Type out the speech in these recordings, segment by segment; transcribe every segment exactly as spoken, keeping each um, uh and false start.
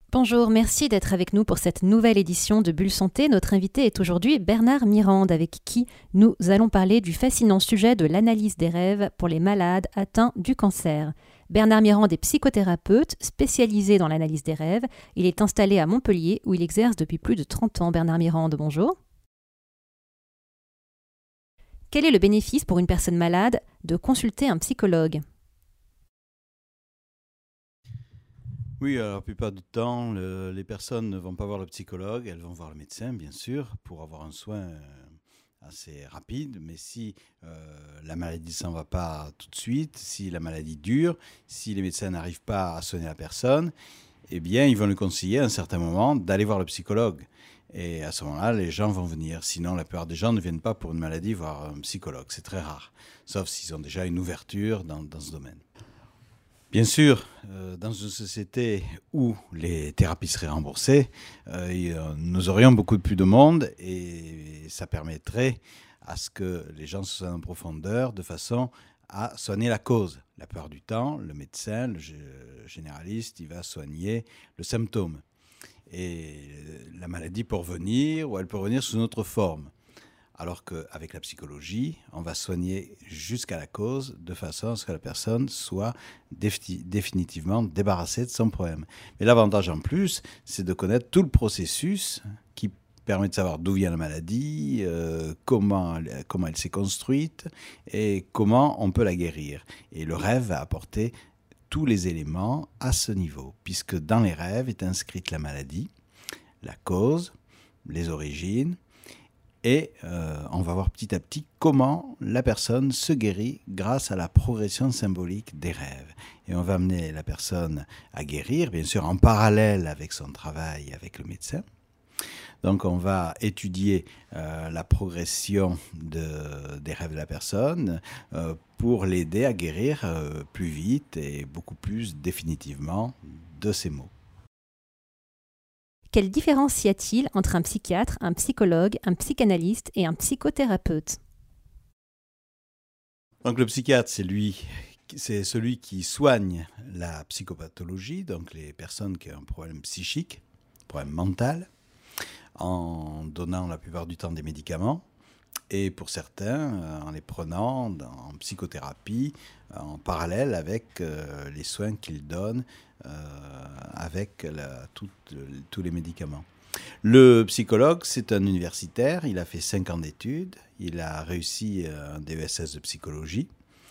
Bonjour, merci d'être avec nous pour cette nouvelle édition de Bulle Santé. Notre invité est aujourd'hui Bernard Mirande, avec qui nous allons parler du fascinant sujet de l'analyse des rêves pour les malades atteints du cancer. Bernard Mirande est psychothérapeute spécialisé dans l'analyse des rêves. Il est installé à Montpellier où il exerce depuis plus de trente ans. Bernard Mirande, bonjour. Quel est le bénéfice pour une personne malade de consulter un psychologue ? Oui, alors, la plupart du temps, le, les personnes ne vont pas voir le psychologue, elles vont voir le médecin, bien sûr, pour avoir un soin euh, assez rapide. Mais si euh, la maladie ne s'en va pas tout de suite, si la maladie dure, si les médecins n'arrivent pas à soigner la personne, eh bien, ils vont lui conseiller à un certain moment d'aller voir le psychologue. Et à ce moment-là, les gens vont venir. Sinon, la plupart des gens ne viennent pas pour une maladie voir un psychologue. C'est très rare, sauf s'ils ont déjà une ouverture dans, dans ce domaine. Bien sûr, euh, dans une société où les thérapies seraient remboursées, euh, nous aurions beaucoup plus de monde et ça permettrait à ce que les gens se soignent en profondeur de façon à soigner la cause. La plupart du temps, le médecin, le généraliste, il va soigner le symptôme. Et la maladie peut revenir ou elle peut revenir sous une autre forme. Alors qu'avec la psychologie, on va soigner jusqu'à la cause de façon à ce que la personne soit défi- définitivement débarrassée de son problème. Mais l'avantage en plus, c'est de connaître tout le processus qui permet de savoir d'où vient la maladie, euh, comment, comment elle s'est construite et comment on peut la guérir. Et le rêve va apporter tous les éléments à ce niveau, puisque dans les rêves est inscrite la maladie, la cause, les origines, et euh, on va voir petit à petit comment la personne se guérit grâce à la progression symbolique des rêves. Et on va amener la personne à guérir, bien sûr en parallèle avec son travail avec le médecin. Donc on va étudier euh, la progression de, des rêves de la personne euh, pour l'aider à guérir euh, plus vite et beaucoup plus définitivement de ses maux. Quelle différence y a-t-il entre un psychiatre, un psychologue, un psychanalyste et un psychothérapeute ? Donc le psychiatre, c'est lui, c'est celui qui soigne la psychopathologie, donc les personnes qui ont un problème psychique, un problème mental, en donnant la plupart du temps des médicaments, et pour certains, en les prenant en psychothérapie, en parallèle avec euh, les soins qu'ils donnent euh, avec la, tout, tous les médicaments. Le psychologue, c'est un universitaire, il a fait cinq ans d'études, il a réussi un D E S S de psychologie,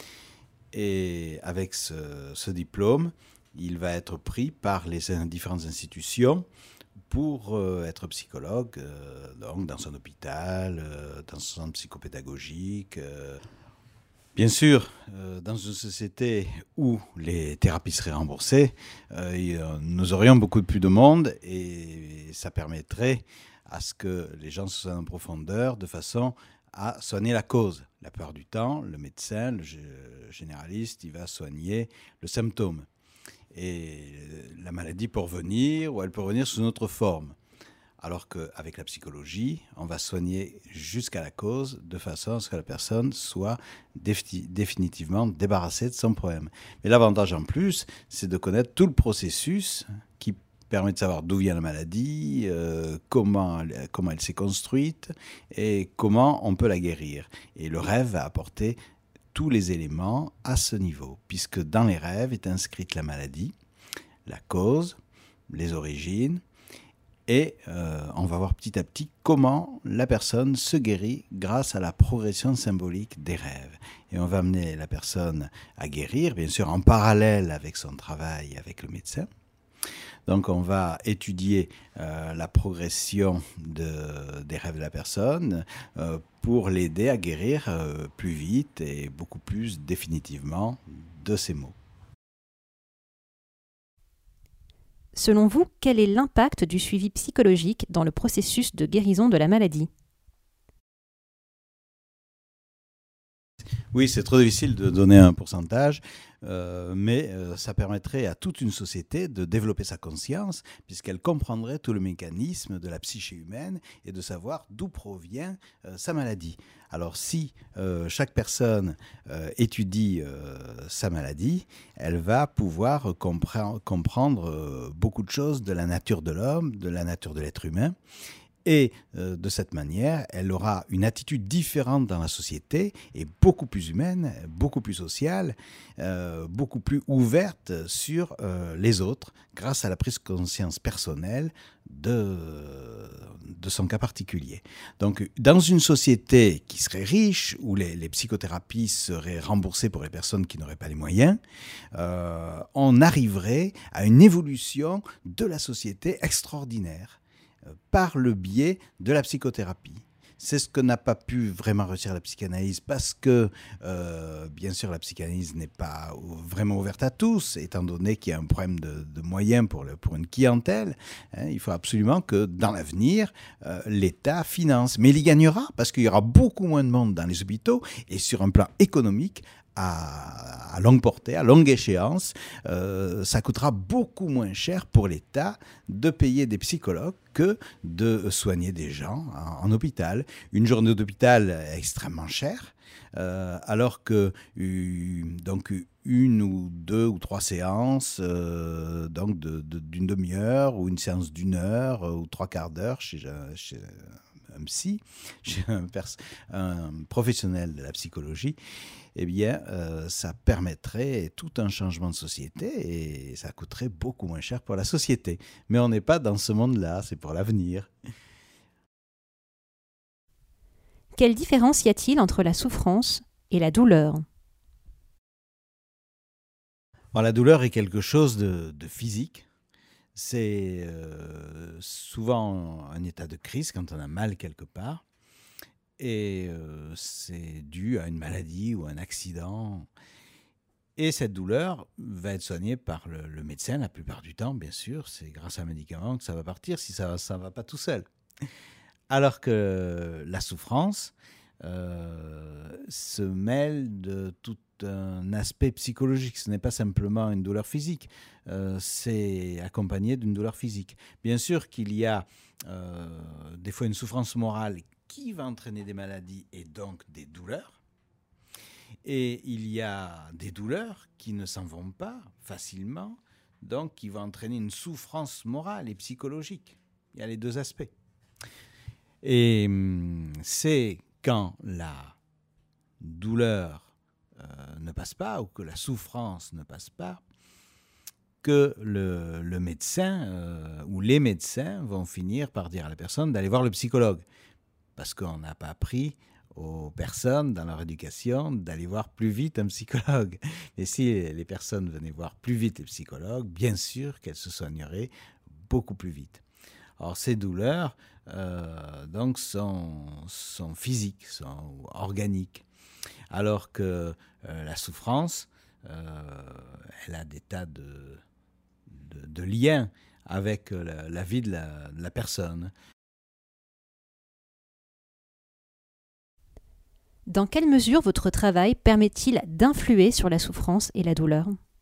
et avec ce, ce diplôme, il va être pris par les différentes institutions pour euh, être psychologue, euh, donc dans un hôpital, euh, dans un centre psychopédagogique. Euh. Bien sûr, euh, dans une société où les thérapies seraient remboursées, euh, nous aurions beaucoup plus de monde et ça permettrait à ce que les gens se soignent en profondeur de façon à soigner la cause. La plupart du temps, le médecin, le généraliste, il va soigner le symptôme. Et la maladie peut revenir ou elle peut revenir sous une autre forme. Alors qu'avec la psychologie, on va soigner jusqu'à la cause de façon à ce que la personne soit défi- définitivement débarrassée de son problème. Mais l'avantage en plus, c'est de connaître tout le processus qui permet de savoir d'où vient la maladie, euh, comment, comment elle s'est construite et comment on peut la guérir. Et le rêve va apporter tous les éléments à ce niveau, puisque dans les rêves est inscrite la maladie, la cause, les origines, et euh, on va voir petit à petit comment la personne se guérit grâce à la progression symbolique des rêves. Et on va amener la personne à guérir, bien sûr en parallèle avec son travail avec le médecin. Donc on va étudier euh, la progression de, des rêves de la personne euh, pour l'aider à guérir euh, plus vite et beaucoup plus définitivement de ses maux. Selon vous, quel est l'impact du suivi psychologique dans le processus de guérison de la maladie ? Oui, c'est trop difficile de donner un pourcentage, euh, mais euh, ça permettrait à toute une société de développer sa conscience, puisqu'elle comprendrait tout le mécanisme de la psyché humaine et de savoir d'où provient euh, sa maladie. Alors si euh, chaque personne euh, étudie euh, sa maladie, elle va pouvoir compre- comprendre euh, beaucoup de choses de la nature de l'homme, de la nature de l'être humain. Et euh, de cette manière, elle aura une attitude différente dans la société et beaucoup plus humaine, beaucoup plus sociale, euh, beaucoup plus ouverte sur euh, les autres grâce à la prise de conscience personnelle de, de son cas particulier. Donc, dans une société qui serait riche, où les, les psychothérapies seraient remboursées pour les personnes qui n'auraient pas les moyens, euh, on arriverait à une évolution de la société extraordinaire par le biais de la psychothérapie. C'est ce que n'a pas pu vraiment réussir la psychanalyse parce que, euh, bien sûr, la psychanalyse n'est pas vraiment ouverte à tous, étant donné qu'il y a un problème de, de moyens pour, le, pour une clientèle. Hein, il faut absolument que, dans l'avenir, euh, l'État finance. Mais il y gagnera parce qu'il y aura beaucoup moins de monde dans les hôpitaux et sur un plan économique, À, à longue portée, à longue échéance, euh, ça coûtera beaucoup moins cher pour l'État de payer des psychologues que de soigner des gens en, en hôpital. Une journée d'hôpital est extrêmement chère, euh, alors que euh, donc une ou deux ou trois séances euh, donc de, de, d'une demi-heure ou une séance d'une heure ou trois quarts d'heure chez, chez un psy, chez un, pers- un professionnel de la psychologie, eh bien, euh, ça permettrait tout un changement de société et ça coûterait beaucoup moins cher pour la société. Mais on n'est pas dans ce monde-là, c'est pour l'avenir. Quelle différence y a-t-il entre la souffrance et la douleur ? Alors, la douleur est quelque chose de, de physique. C'est euh, souvent un état de crise quand on a mal quelque part. Et euh, c'est dû à une maladie ou un accident. Et cette douleur va être soignée par le, le médecin la plupart du temps, bien sûr. C'est grâce à un médicament que ça va partir, si ça ne va pas tout seul. Alors que la souffrance euh, se mêle de tout un aspect psychologique. Ce n'est pas simplement une douleur physique, euh, c'est accompagné d'une douleur physique. Bien sûr qu'il y a euh, des fois une souffrance morale qui va entraîner des maladies et donc des douleurs. Et il y a des douleurs qui ne s'en vont pas facilement, donc qui vont entraîner une souffrance morale et psychologique. Il y a les deux aspects. Et c'est quand la douleur euh, ne passe pas ou que la souffrance ne passe pas que le, le médecin euh, ou les médecins vont finir par dire à la personne d'aller voir le psychologue. Parce qu'on n'a pas appris aux personnes dans leur éducation d'aller voir plus vite un psychologue. Et si les personnes venaient voir plus vite les psychologues, bien sûr qu'elles se soigneraient beaucoup plus vite. Or, ces douleurs euh, donc sont, sont physiques, sont organiques, alors que euh, la souffrance, euh, elle a des tas de, de, de liens avec la, la vie de la, de la personne. Dans quelle mesure votre travail permet-il d'influer sur la souffrance et la douleur ?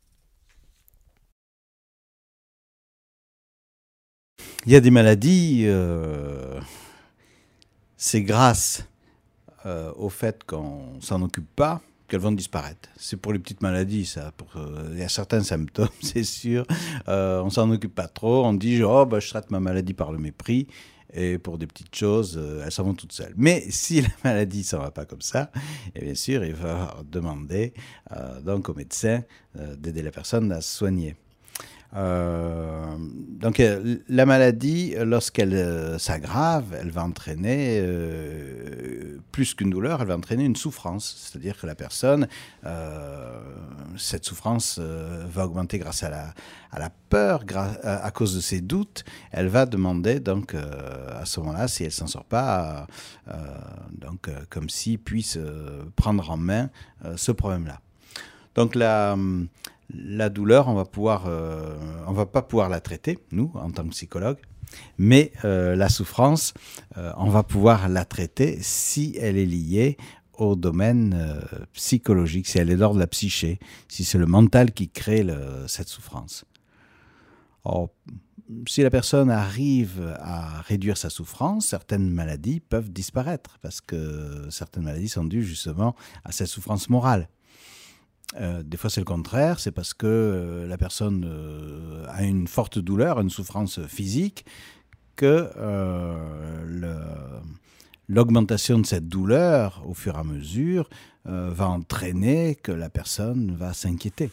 Il y a des maladies, euh, c'est grâce euh, au fait qu'on ne s'en occupe pas qu'elles vont disparaître. C'est pour les petites maladies, ça. Pour, euh, il y a certains symptômes, c'est sûr. Euh, on ne s'en occupe pas trop. On dit, oh, bah, je traite ma maladie par le mépris. Et pour des petites choses, euh, elles s'en vont toutes seules. Mais si la maladie ne s'en va pas comme ça, et bien sûr, il va demander euh, donc au médecin euh, d'aider la personne à se soigner. Euh, donc euh, la maladie, lorsqu'elle euh, s'aggrave, elle va entraîner euh, plus qu'une douleur, elle va entraîner une souffrance. C'est-à-dire que la personne, euh, cette souffrance euh, va augmenter grâce à la, à la peur, gra- à, à cause de ses doutes. Elle va demander donc euh, à ce moment-là, si elle s'en sort pas, euh, donc euh, comme s'il puisse euh, prendre en main euh, ce problème-là. Donc la La douleur, on va pouvoir, euh, on va pas pouvoir la traiter, nous, en tant que psychologue, mais euh, la souffrance, euh, on va pouvoir la traiter si elle est liée au domaine euh, psychologique, si elle est l'ordre de la psyché, si c'est le mental qui crée le, cette souffrance. Or, si la personne arrive à réduire sa souffrance, certaines maladies peuvent disparaître parce que certaines maladies sont dues justement à cette souffrance morale. Euh, des fois, c'est le contraire, c'est parce que euh, la personne euh, a une forte douleur, une souffrance physique, que euh, le, l'augmentation de cette douleur, au fur et à mesure, euh, va entraîner que la personne va s'inquiéter.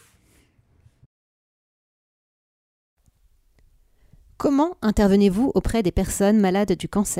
Comment intervenez-vous auprès des personnes malades du cancer ?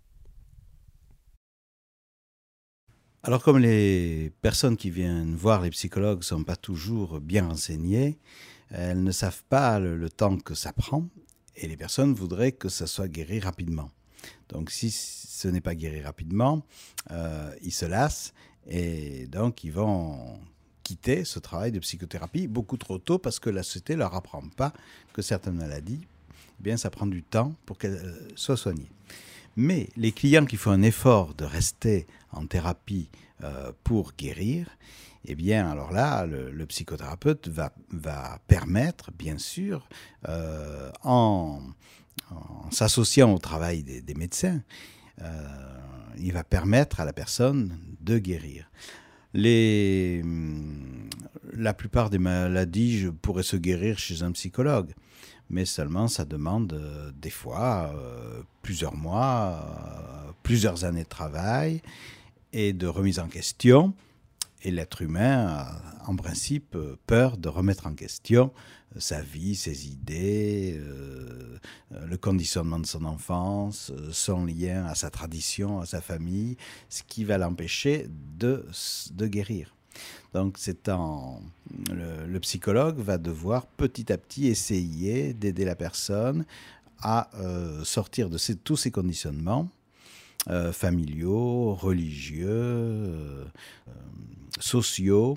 Alors, comme les personnes qui viennent voir les psychologues ne sont pas toujours bien renseignées, elles ne savent pas le, le temps que ça prend et les personnes voudraient que ça soit guéri rapidement. Donc, si ce n'est pas guéri rapidement, euh, ils se lassent et donc ils vont quitter ce travail de psychothérapie beaucoup trop tôt parce que la société ne leur apprend pas que certaines maladies, eh bien, ça prend du temps pour qu'elles euh, soient soignées. Mais les clients qui font un effort de rester en thérapie euh, pour guérir, eh bien, alors là, le, le psychothérapeute va, va permettre, bien sûr, euh, en, en s'associant au travail des, des médecins, euh, il va permettre à la personne de guérir. Les, la plupart des maladies je, pourraient se guérir chez un psychologue. Mais seulement ça demande euh, des fois euh, plusieurs mois, euh, plusieurs années de travail et de remise en question. Et l'être humain a en principe peur de remettre en question sa vie, ses idées, euh, le conditionnement de son enfance, son lien à sa tradition, à sa famille, ce qui va l'empêcher de, de guérir. Donc, c'est en, le, le psychologue va devoir petit à petit essayer d'aider la personne à euh, sortir de ces, tous ces conditionnements euh, familiaux, religieux, euh, euh, sociaux.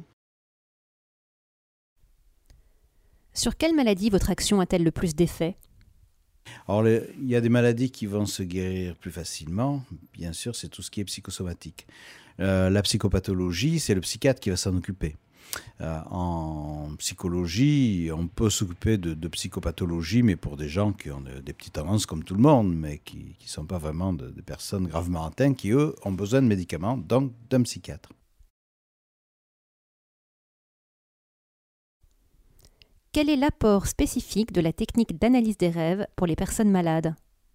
Sur quelle maladie votre action a-t-elle le plus d'effet ? Alors, les, il y a des maladies qui vont se guérir plus facilement. Bien sûr, c'est tout ce qui est psychosomatique. Euh, la psychopathologie, c'est le psychiatre qui va s'en occuper. Euh, en psychologie, on peut s'occuper de, de psychopathologie, mais pour des gens qui ont de, des petites tendances comme tout le monde, mais qui ne sont pas vraiment de, de personnes gravement atteintes, qui, eux, ont besoin de médicaments, donc d'un psychiatre. Quel est l'apport spécifique de la technique d'analyse des rêves pour les personnes malades ?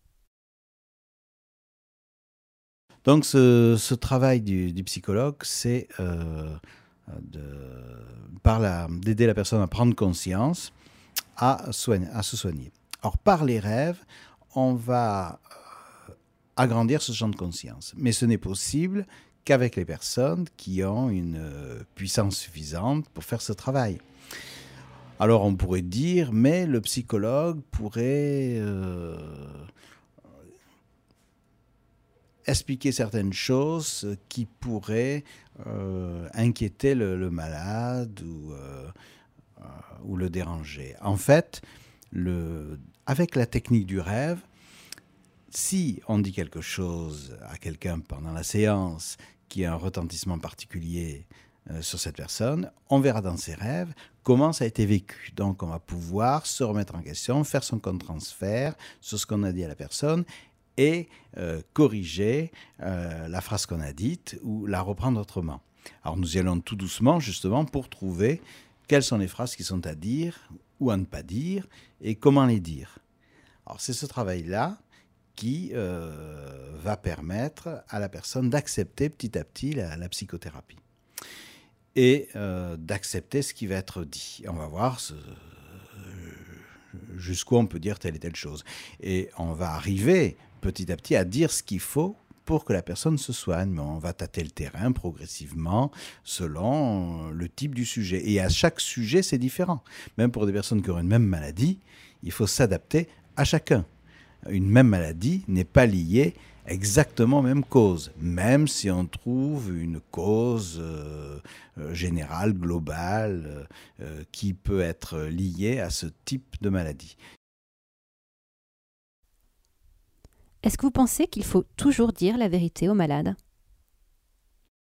Donc, ce, ce travail du, du psychologue, c'est euh, de, par la, d'aider la personne à prendre conscience, à, soigner, à se soigner. Or, par les rêves, on va euh, agrandir ce champ de conscience. Mais ce n'est possible qu'avec les personnes qui ont une euh, puissance suffisante pour faire ce travail. Alors, on pourrait dire, mais le psychologue pourrait euh, expliquer certaines choses qui pourraient euh, inquiéter le, le malade ou, euh, euh, ou le déranger. En fait, le, avec la technique du rêve, si on dit quelque chose à quelqu'un pendant la séance qui a un retentissement particulier euh, sur cette personne, on verra dans ses rêves comment ça a été vécu. Donc, on va pouvoir se remettre en question, faire son contre-transfert sur ce qu'on a dit à la personne et euh, corriger euh, la phrase qu'on a dite ou la reprendre autrement. Alors, nous y allons tout doucement, justement, pour trouver quelles sont les phrases qui sont à dire ou à ne pas dire et comment les dire. Alors, c'est ce travail-là qui euh, va permettre à la personne d'accepter petit à petit la, la psychothérapie et euh, d'accepter ce qui va être dit. On va voir ce, jusqu'où on peut dire telle et telle chose. Et on va arriver petit à petit à dire ce qu'il faut pour que la personne se soigne. Mais on va tâter le terrain progressivement selon le type du sujet. Et à chaque sujet, c'est différent. Même pour des personnes qui auraient une même maladie, il faut s'adapter à chacun. Une même maladie n'est pas liée exactement aux mêmes causes, même si on trouve une cause euh, euh, générale, globale, euh, qui peut être liée à ce type de maladie. Est-ce que vous pensez qu'il faut toujours dire la vérité aux malades ?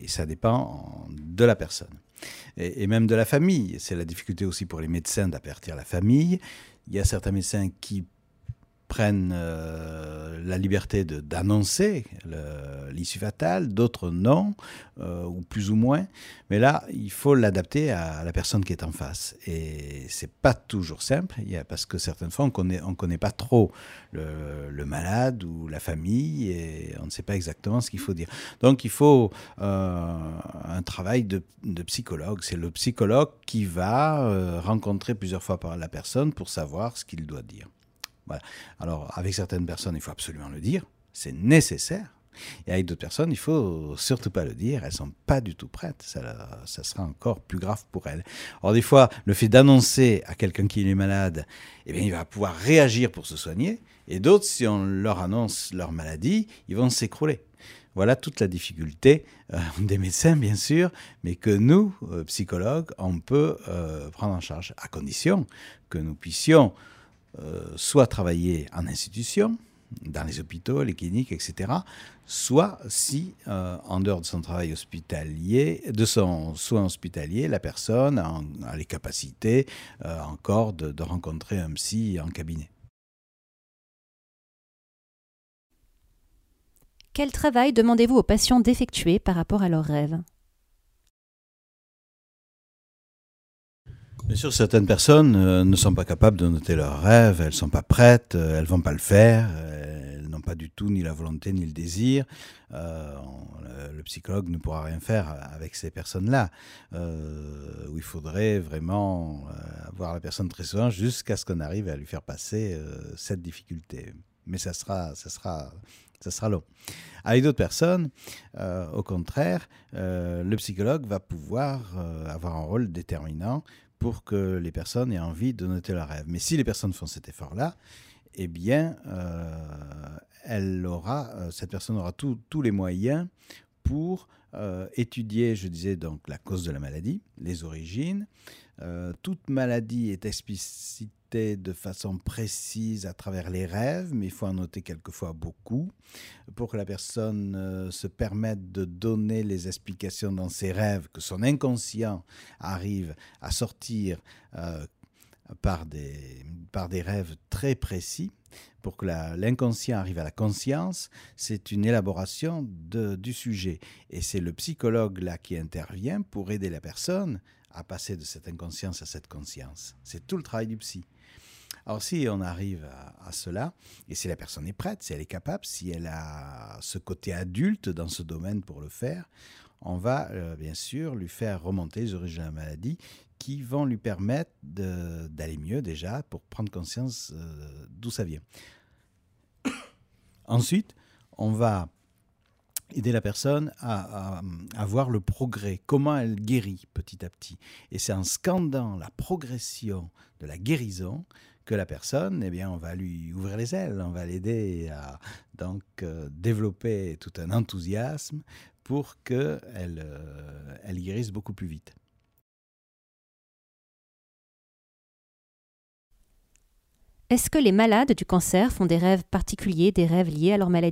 et ça dépend de la personne. Et, et même de la famille. C'est la difficulté aussi pour les médecins d'avertir la famille. Il y a certains médecins qui prennent euh, la liberté de, d'annoncer le, l'issue fatale, d'autres non, euh, ou plus ou moins. Mais là, il faut l'adapter à, à la personne qui est en face. Et c'est pas toujours simple, il y a, parce que certaines fois, on connaît, on connaît pas trop le, le malade ou la famille, et on ne sait pas exactement ce qu'il faut dire. Donc, il faut euh, un travail de, de psychologue. C'est le psychologue qui va euh, rencontrer plusieurs fois par la personne pour savoir ce qu'il doit dire. Voilà. Alors, avec certaines personnes, il faut absolument le dire, c'est nécessaire. Et avec d'autres personnes, il ne faut surtout pas le dire, elles ne sont pas du tout prêtes. Ça, ça sera encore plus grave pour elles. Alors, des fois, le fait d'annoncer à quelqu'un qui est malade, eh bien, il va pouvoir réagir pour se soigner. Et d'autres, si on leur annonce leur maladie, ils vont s'écrouler. Voilà toute la difficulté euh, des médecins, bien sûr, mais que nous, euh, psychologues, on peut euh, prendre en charge, à condition que nous puissions Euh, soit travailler en institution, dans les hôpitaux, les cliniques, et cetera, soit si, euh, en dehors de son travail hospitalier, de son soin hospitalier, la personne a, a les capacités euh, encore de, de rencontrer un psy en cabinet. Quel travail demandez-vous aux patients d'effectuer par rapport à leurs rêves ? Bien sûr, certaines personnes euh, ne sont pas capables de noter leurs rêves, elles ne sont pas prêtes, euh, elles ne vont pas le faire, euh, elles n'ont pas du tout ni la volonté ni le désir. Euh, on, le, le psychologue ne pourra rien faire avec ces personnes-là, euh, où il faudrait vraiment euh, voir la personne très souvent jusqu'à ce qu'on arrive à lui faire passer euh, cette difficulté. Mais ça sera, ça sera, ça sera long. Avec d'autres personnes, euh, au contraire, euh, le psychologue va pouvoir euh, avoir un rôle déterminant pour que les personnes aient envie de noter leurs rêves. Mais si les personnes font cet effort-là, eh bien, euh, elle aura, euh, cette personne aura tous les moyens pour euh, étudier, je disais, donc, la cause de la maladie, les origines. Euh, toute maladie est explicitée de façon précise à travers les rêves, mais il faut en noter quelquefois beaucoup pour que la personne euh, se permette de donner les explications dans ses rêves, que son inconscient arrive à sortir euh, par des, par des rêves très précis. Pour que la, l'inconscient arrive à la conscience, c'est une élaboration de, du sujet. Et c'est le psychologue là qui intervient pour aider la personne à passer de cette inconscience à cette conscience. C'est tout le travail du psy. Alors si on arrive à, à cela, et si la personne est prête, si elle est capable, si elle a ce côté adulte dans ce domaine pour le faire, on va euh, bien sûr lui faire remonter les origines de la maladie qui vont lui permettre de, d'aller mieux déjà pour prendre conscience euh, d'où ça vient. Ensuite, on va aider la personne à, à, à voir le progrès, comment elle guérit petit à petit. Et c'est en scandant la progression de la guérison que la personne, eh bien, on va lui ouvrir les ailes, on va l'aider à donc, euh, développer tout un enthousiasme pour qu'elle euh, elle guérisse beaucoup plus vite. Est-ce que les malades du cancer font des rêves particuliers, des rêves liés à leur maladie ?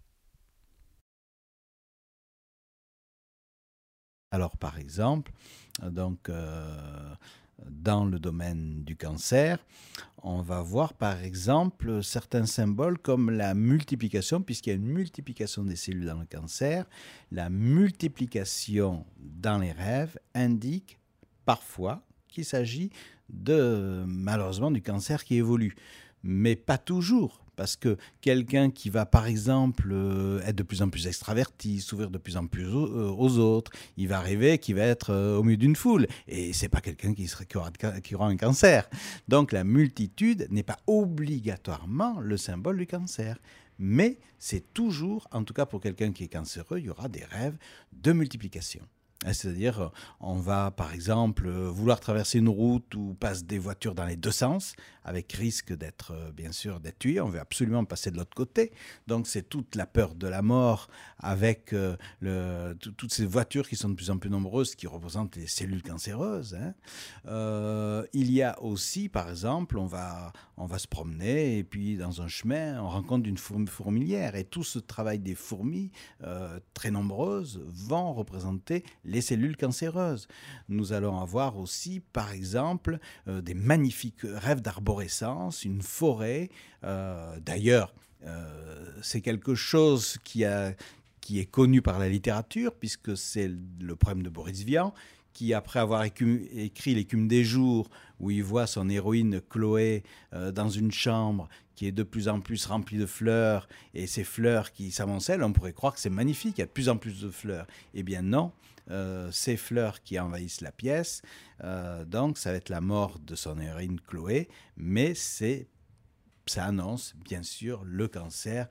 Alors, par exemple, donc, euh, dans le domaine du cancer, on va voir, par exemple, certains symboles comme la multiplication, puisqu'il y a une multiplication des cellules dans le cancer. La multiplication dans les rêves indique parfois qu'il s'agit de, malheureusement, du cancer qui évolue. Mais pas toujours. Parce que quelqu'un qui va, par exemple, euh, être de plus en plus extraverti, s'ouvrir de plus en plus aux, euh, aux autres, il va arriver qu'il va être euh, au milieu d'une foule. Et ce n'est pas quelqu'un qui, serait, qui, aura, qui aura un cancer. Donc la multitude n'est pas obligatoirement le symbole du cancer. Mais c'est toujours, en tout cas pour quelqu'un qui est cancéreux, il y aura des rêves de multiplication. C'est-à-dire, on va par exemple vouloir traverser une route où passent des voitures dans les deux sens, avec risque d'être, bien sûr, d'être tué. On veut absolument passer de l'autre côté. Donc, c'est toute la peur de la mort avec euh, le, t- toutes ces voitures qui sont de plus en plus nombreuses, qui représentent les cellules cancéreuses. Hein. Euh, il y a aussi, par exemple, on va, on va se promener et puis dans un chemin, on rencontre une fourmi- fourmilière. Et tout ce travail des fourmis, euh, très nombreuses, vont représenter les cellules cancéreuses. Nous allons avoir aussi, par exemple, euh, des magnifiques rêves d'arborescence, une forêt. Euh, d'ailleurs, euh, c'est quelque chose qui, a, qui est connu par la littérature, puisque c'est le problème de Boris Vian, qui, après avoir écu- écrit L'écume des jours, où il voit son héroïne Chloé euh, dans une chambre qui est de plus en plus remplie de fleurs, et ces fleurs qui s'amoncellent, on pourrait croire que c'est magnifique, il y a de plus en plus de fleurs. Eh bien non, euh, ces fleurs qui envahissent la pièce, euh, donc ça va être la mort de son héroïne Chloé, mais c'est, ça annonce bien sûr le cancer.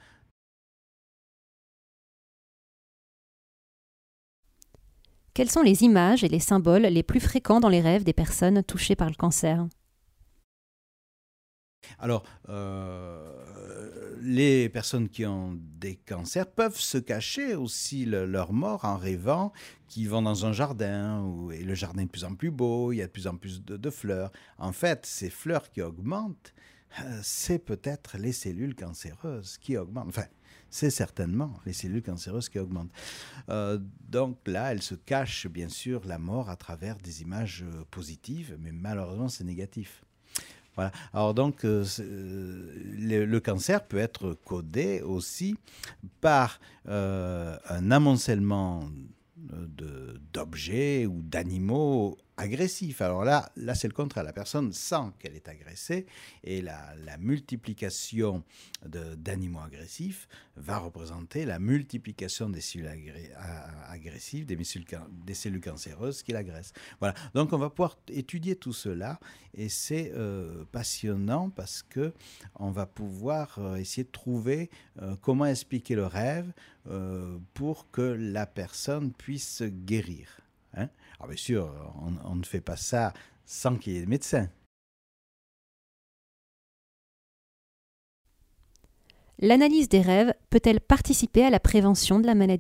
Quelles sont les images et les symboles les plus fréquents dans les rêves des personnes touchées par le cancer ? Alors, euh, les personnes qui ont des cancers peuvent se cacher aussi le, leur mort en rêvant qu'ils vont dans un jardin où et le jardin est de plus en plus beau, il y a de plus en plus de, de fleurs. En fait, ces fleurs qui augmentent, euh, c'est peut-être les cellules cancéreuses qui augmentent. Enfin, c'est certainement les cellules cancéreuses qui augmentent. Euh, donc là, elles se cachent bien sûr la mort à travers des images positives, mais malheureusement, c'est négatif. Voilà. Alors donc, euh, le, le cancer peut être codé aussi par euh, un amoncellement de, d'objets ou d'animaux agressifs. Alors là, là c'est le contraire. La personne sent qu'elle est agressée et la, la multiplication de, d'animaux agressifs va représenter la multiplication des cellules agré- agressives, des cellules, des cellules cancéreuses qui l'agressent. Voilà. Donc on va pouvoir étudier tout cela et c'est euh, passionnant parce qu'on va pouvoir euh, essayer de trouver euh, comment expliquer le rêve euh, pour que la personne puisse guérir. Hein? Alors bien sûr, on, on ne fait pas ça sans qu'il y ait de médecin. L'analyse des rêves peut-elle participer à la prévention de la maladie ?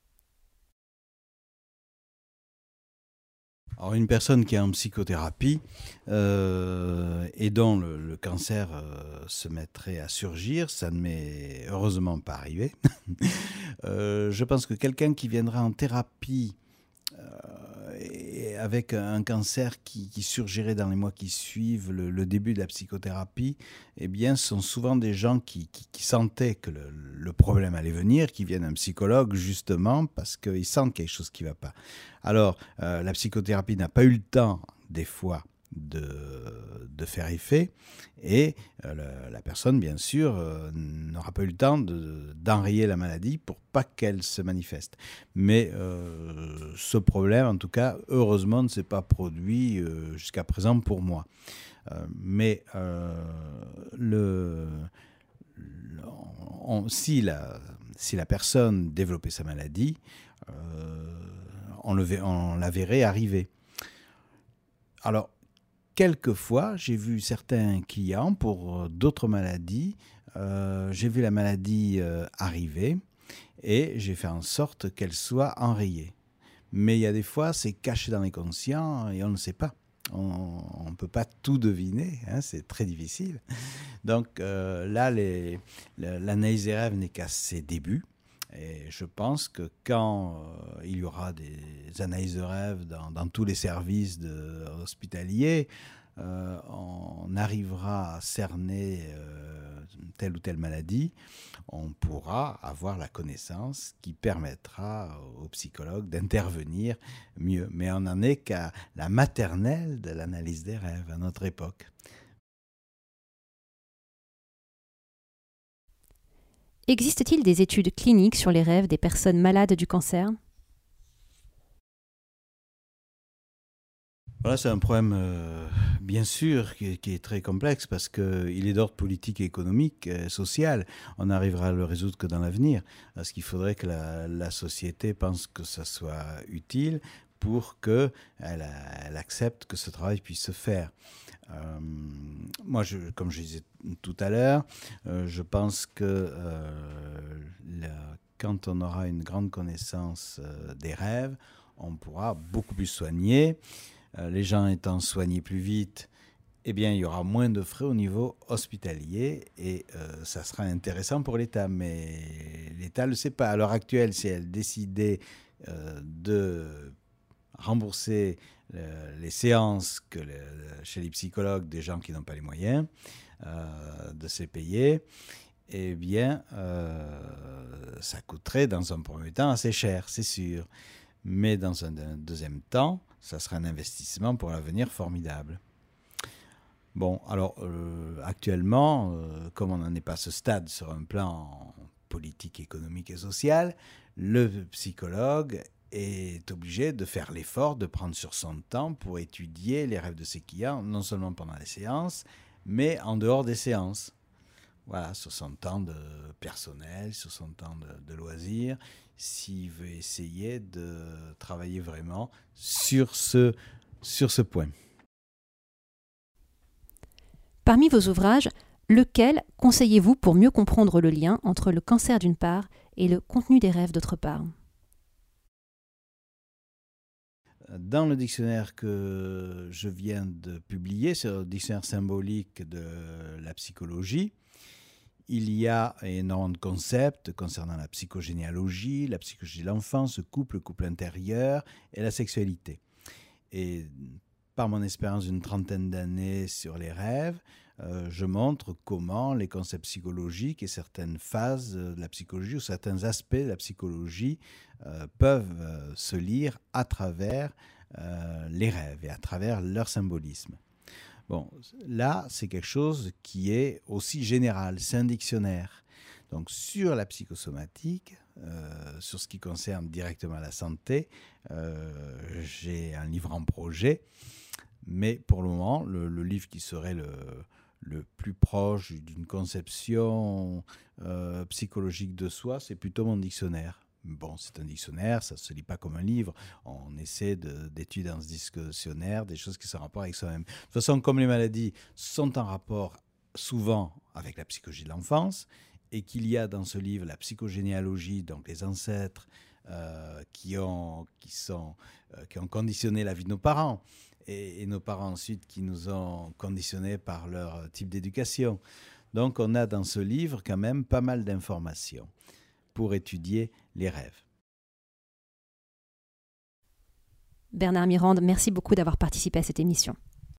Alors une personne qui est en psychothérapie euh, et dont le, le cancer euh, se mettrait à surgir, ça ne m'est heureusement pas arrivé. euh, je pense que quelqu'un qui viendra en thérapie euh, et avec un cancer qui, qui surgirait dans les mois qui suivent le, le début de la psychothérapie, eh bien, ce sont souvent des gens qui, qui, qui sentaient que le, le problème allait venir, qui viennent à un psychologue justement parce qu'ils sentent quelque chose qui ne va pas. Alors, euh, la psychothérapie n'a pas eu le temps, des fois, de, de faire effet, et euh, la, la personne, bien sûr, euh, n'aura pas eu le temps de, d'enrayer la maladie pour pas qu'elle se manifeste. Mais euh, ce problème, en tout cas, heureusement, ne s'est pas produit euh, jusqu'à présent pour moi. Euh, mais euh, le, le, on, si, la, si la personne développait sa maladie, euh, on, le, on la verrait arriver. Alors, quelquefois, j'ai vu certains clients pour d'autres maladies, euh, j'ai vu la maladie euh, arriver et j'ai fait en sorte qu'elle soit enrayée. Mais il y a des fois, c'est caché dans l'inconscient et on ne sait pas. On ne peut pas tout deviner, hein, c'est très difficile. Donc euh, là, les, l'analyse des rêves n'est qu'à ses débuts. Et je pense que quand euh, il y aura des analyses de rêves dans, dans tous les services de, hospitaliers, euh, on arrivera à cerner euh, telle ou telle maladie, on pourra avoir la connaissance qui permettra aux psychologues d'intervenir mieux. Mais on n'en est qu'à la maternelle de l'analyse des rêves à notre époque. Existe-t-il des études cliniques sur les rêves des personnes malades du cancer ? Voilà, c'est un problème euh, bien sûr, qui, qui est très complexe parce qu'il est d'ordre politique et économique, et social. On n'arrivera à le résoudre que dans l'avenir. Parce qu'il faudrait que la, la société pense que ça soit utile pour qu'elle elle accepte que ce travail puisse se faire. Euh, moi, je, comme je disais tout à l'heure, euh, je pense que euh, la, quand on aura une grande connaissance euh, des rêves, on pourra beaucoup plus soigner. Euh, les gens étant soignés plus vite, eh bien, il y aura moins de frais au niveau hospitalier et euh, ça sera intéressant pour l'État. Mais l'État ne le sait pas. À l'heure actuelle, si elle décidait euh, de rembourser euh, les séances que le, chez les psychologues des gens qui n'ont pas les moyens euh, de se les payer, eh bien, euh, ça coûterait dans un premier temps assez cher, c'est sûr. Mais dans un, un deuxième temps, ça sera un investissement pour l'avenir formidable. Bon, alors, euh, actuellement, euh, comme on n'en est pas à ce stade sur un plan politique, économique et social, le psychologue est obligé de faire l'effort de prendre sur son temps pour étudier les rêves de ses clients, non seulement pendant les séances, mais en dehors des séances. Voilà, sur son temps de personnel, sur son temps de, de loisirs, s'il veut essayer de travailler vraiment sur ce, sur ce point. Parmi vos ouvrages, lequel conseillez-vous pour mieux comprendre le lien entre le cancer d'une part et le contenu des rêves d'autre part ? Dans le dictionnaire que je viens de publier, c'est le dictionnaire symbolique de la psychologie, il y a énormément de concepts concernant la psychogénéalogie, la psychologie de l'enfance, le couple, le couple intérieur et la sexualité. Et par mon expérience d'une trentaine d'années sur les rêves, euh, je montre comment les concepts psychologiques et certaines phases de la psychologie ou certains aspects de la psychologie euh, peuvent euh, se lire à travers euh, les rêves et à travers leur symbolisme. Bon, là, c'est quelque chose qui est aussi général, c'est un dictionnaire. Donc, sur la psychosomatique, euh, sur ce qui concerne directement la santé, euh, j'ai un livre en projet, mais pour le moment, le, le livre qui serait le, le plus proche d'une conception euh, psychologique de soi, c'est plutôt mon dictionnaire. Bon, c'est un dictionnaire, ça ne se lit pas comme un livre. On essaie de, d'étudier dans ce dictionnaire des choses qui sont en rapport avec soi-même. De toute façon, comme les maladies sont en rapport souvent avec la psychologie de l'enfance, et qu'il y a dans ce livre la psychogénéalogie, donc les ancêtres euh, qui, ont, qui, sont, euh, qui ont conditionné la vie de nos parents, et, et nos parents ensuite qui nous ont conditionnés par leur type d'éducation. Donc on a dans ce livre quand même pas mal d'informations pour étudier les rêves. Bernard Mirande, merci beaucoup d'avoir participé à cette émission.